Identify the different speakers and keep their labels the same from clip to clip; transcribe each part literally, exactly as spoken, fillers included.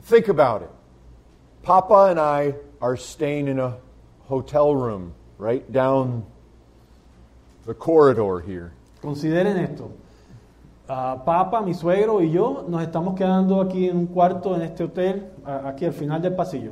Speaker 1: Think about it. Papa and I are staying in a hotel room right down the corridor here.
Speaker 2: Consideren esto. Uh, Papa, mi suegro y yo nos estamos quedando aquí en un cuarto en este hotel, uh, aquí al final del pasillo.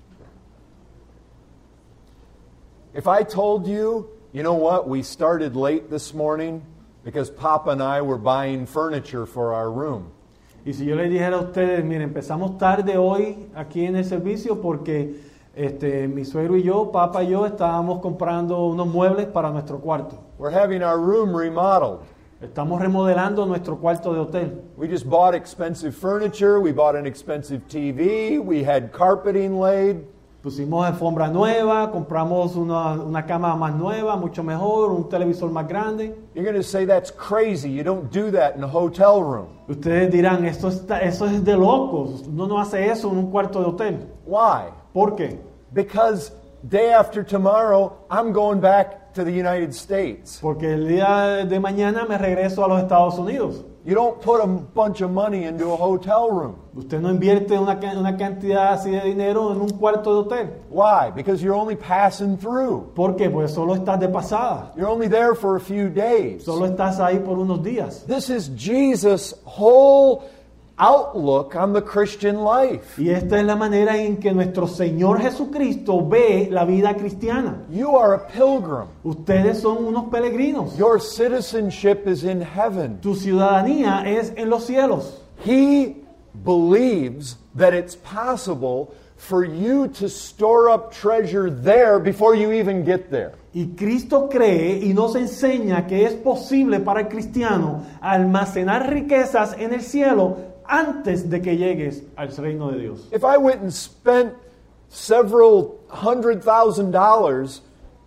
Speaker 1: If I told you, you know what, we started late this morning because Papa and I were buying furniture for our room.
Speaker 2: Y si yo les dijera a ustedes, miren, empezamos tarde hoy aquí en el servicio porque este, mi suegro y yo, Papa y yo, estábamos comprando unos muebles para nuestro cuarto.
Speaker 1: We're having our room remodeled.
Speaker 2: Estamos remodelando nuestro cuarto de hotel.
Speaker 1: We just bought expensive furniture, we bought an expensive T V, we had carpeting laid.
Speaker 2: Pusimos alfombra nueva, compramos una, una cama más nueva, mucho mejor, un televisor más grande.
Speaker 1: You're going to say that's crazy. You don't do that in a hotel room.
Speaker 2: Ustedes dirán, esto, está, eso es de locos. Uno no hace eso en un cuarto de hotel.
Speaker 1: Why?
Speaker 2: ¿Por qué?
Speaker 1: Because day after tomorrow, I'm going back to the United States.
Speaker 2: Porque el día de mañana me regreso a los Estados Unidos.
Speaker 1: You don't put a bunch of money into a hotel room.
Speaker 2: Usted no invierte una, una cantidad así de dinero en un cuarto de hotel.
Speaker 1: Why? Because you're only passing through.
Speaker 2: ¿Por qué? Pues solo estás de pasada.
Speaker 1: You're only there for a few days.
Speaker 2: Solo estás ahí por unos días.
Speaker 1: This is Jesus' whole outlook on the Christian life.
Speaker 2: Y esta es la manera en que nuestro Señor Jesucristo ve la vida cristiana.
Speaker 1: You are a pilgrim.
Speaker 2: Ustedes son unos peregrinos.
Speaker 1: Your citizenship is in heaven.
Speaker 2: Tu ciudadanía es en los cielos.
Speaker 1: He believes that it's possible for you to store up treasure there before you even get there.
Speaker 2: Y Cristo cree y nos enseña que es posible para el cristiano almacenar riquezas en el cielo antes de que llegues al reino de Dios.
Speaker 1: If I went and spent several hundred thousand dollars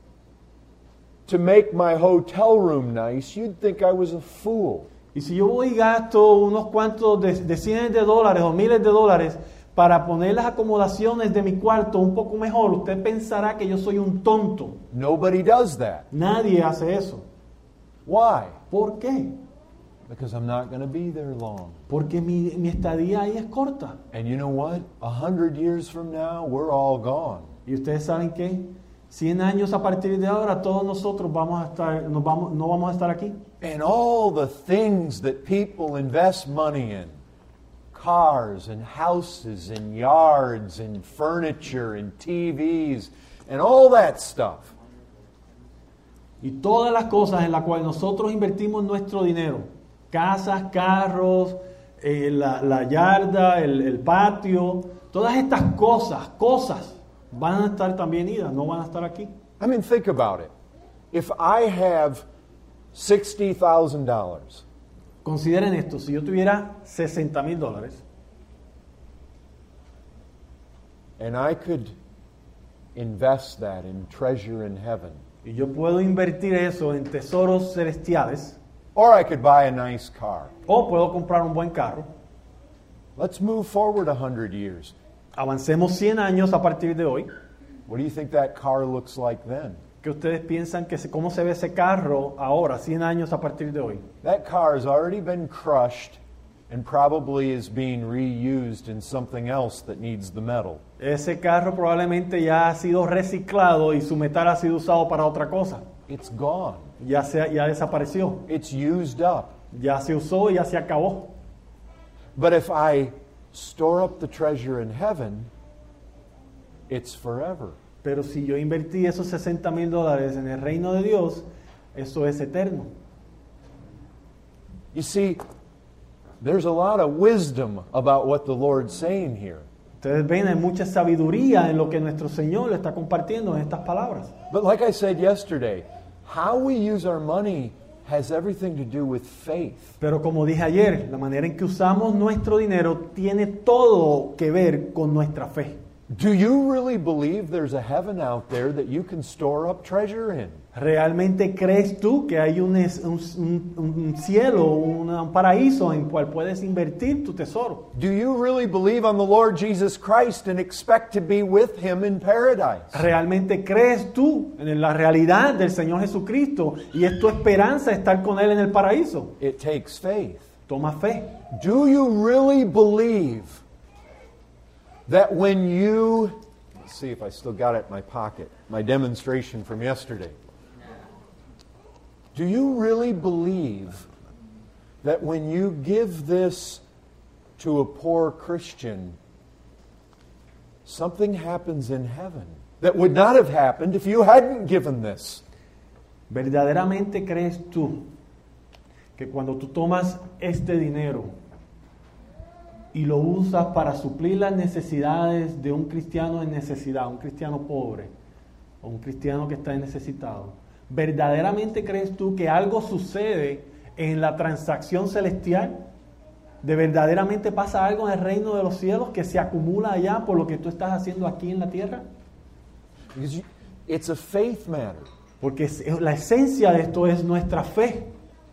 Speaker 1: to make my hotel room nice, you'd think I was a fool.
Speaker 2: Y si yo voy y gasto unos cuantos de, de cientos de dólares o miles de dólares para poner las acomodaciones de mi cuarto un poco mejor, usted pensará que yo soy un tonto.
Speaker 1: Nobody does that.
Speaker 2: Nadie hace eso.
Speaker 1: Why?
Speaker 2: ¿Por qué?
Speaker 1: Because I'm not going to be there long.
Speaker 2: Porque mi, mi estadía ahí es corta.
Speaker 1: And you know what? A hundred years from now, we're all gone.
Speaker 2: ¿Y ustedes saben qué? Cien años a partir de ahora, todos nosotros vamos a estar, nos vamos, no vamos a estar aquí.
Speaker 1: And all the things that people invest money in, cars and houses and yards and furniture and T Vs and all that stuff.
Speaker 2: Y todas las cosas en las cuales nosotros invertimos nuestro dinero, casas, carros, eh, la, la yarda, el, el patio, todas estas cosas, cosas, van a estar también idas, no van a estar aquí.
Speaker 1: I mean, think about it. If I have sixty thousand dollars,
Speaker 2: consideren esto, si yo tuviera sesenta mil dólares
Speaker 1: and I could invest that in treasure in heaven,
Speaker 2: y yo puedo invertir eso en tesoros celestiales,
Speaker 1: or I could buy a nice car.
Speaker 2: o puedo comprar un buen carro,
Speaker 1: Let's move forward a hundred years.
Speaker 2: avancemos cien años a partir de hoy.
Speaker 1: What do you think that car looks like then?
Speaker 2: ¿Qué ustedes piensan que se, cómo se ve ese carro ahora, cien años a partir de hoy?
Speaker 1: That car has already been crushed and probably is being reused in something else that needs the metal.
Speaker 2: Ese carro probablemente ya ha sido reciclado y su metal ha sido usado para otra cosa.
Speaker 1: It's gone.
Speaker 2: Ya, se, ya desapareció.
Speaker 1: It's used up.
Speaker 2: Ya se usó y ya se acabó.
Speaker 1: But if I store up the treasure in heaven, it's forever.
Speaker 2: Pero si yo invertí esos sesenta mil dólares en el reino de Dios, eso es eterno.
Speaker 1: You see, there's a lot of wisdom about what the Lord's saying here.
Speaker 2: Ustedes ven, hay mucha sabiduría en lo que nuestro Señor le está compartiendo en estas palabras.
Speaker 1: But like I said yesterday, how we use our money has everything to do with faith.
Speaker 2: Pero como dije ayer, la manera en que usamos nuestro dinero tiene todo que ver con nuestra fe.
Speaker 1: Do you really believe there's a heaven out there that you can store up treasure in?
Speaker 2: ¿Realmente crees tú que hay un, un, un cielo, un, un paraíso en el cual puedes invertir tu tesoro?
Speaker 1: Do you really believe on the Lord Jesus Christ and expect to be with Him in paradise?
Speaker 2: ¿Realmente crees tú en la realidad del Señor Jesucristo y es tu esperanza estar con Él en el paraíso?
Speaker 1: It takes faith.
Speaker 2: Toma fe.
Speaker 1: Do you really believe that when you, let's see if I still got it in my pocket, my demonstration from yesterday. Do you really believe that when you give this to a poor Christian, something happens in heaven that would not have happened if you hadn't given this?
Speaker 2: ¿Verdaderamente crees tú que cuando tú tomas este dinero y lo usas para suplir las necesidades de un cristiano en necesidad, un cristiano pobre o un cristiano que está necesitado, verdaderamente crees tú que algo sucede en la transacción celestial? ¿De verdaderamente pasa algo en el reino de los cielos que se acumula allá por lo que tú estás haciendo aquí en la tierra?
Speaker 1: Because you, it's a faith matter.
Speaker 2: Porque la esencia de esto es nuestra fe.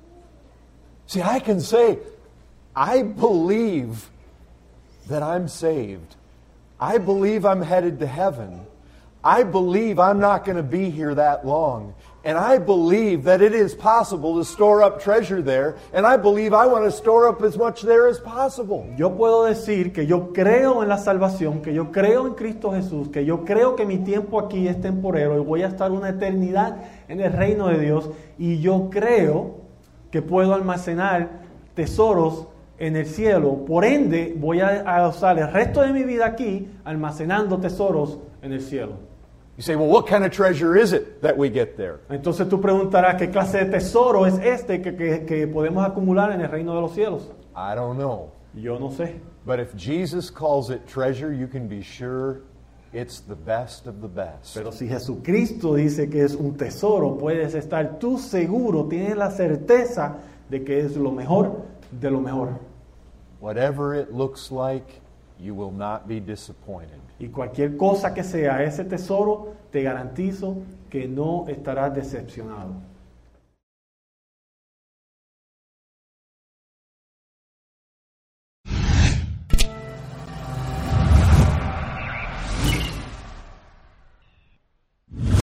Speaker 1: See, I can say, I believe that I'm saved. I believe I'm headed to heaven. I believe I'm not going to be here that long. And I believe that it is possible to store up treasure there. And I believe I want to store up as much there as possible.
Speaker 2: Yo puedo decir que yo creo en la salvación, que yo creo en Cristo Jesús, que yo creo que mi tiempo aquí es temporero y voy a estar una eternidad en el reino de Dios. Y yo creo que puedo almacenar tesoros en el cielo. Por ende, voy a usar el resto de mi vida aquí almacenando tesoros en el cielo.
Speaker 1: You say, well, what kind of treasure is it that we get there?
Speaker 2: Entonces tú preguntarás, ¿qué clase de tesoro es este que, que, que podemos acumular en el reino de los cielos?
Speaker 1: I don't know.
Speaker 2: Yo no sé.
Speaker 1: But if Jesus calls it treasure, you can be sure it's the best of the best.
Speaker 2: Pero si Jesucristo dice que es un tesoro, puedes estar tú seguro, tienes la certeza de que es lo mejor de lo mejor.
Speaker 1: Whatever it looks like, you will not be disappointed.
Speaker 2: Y cualquier cosa que sea ese tesoro, te garantizo que no estarás decepcionado.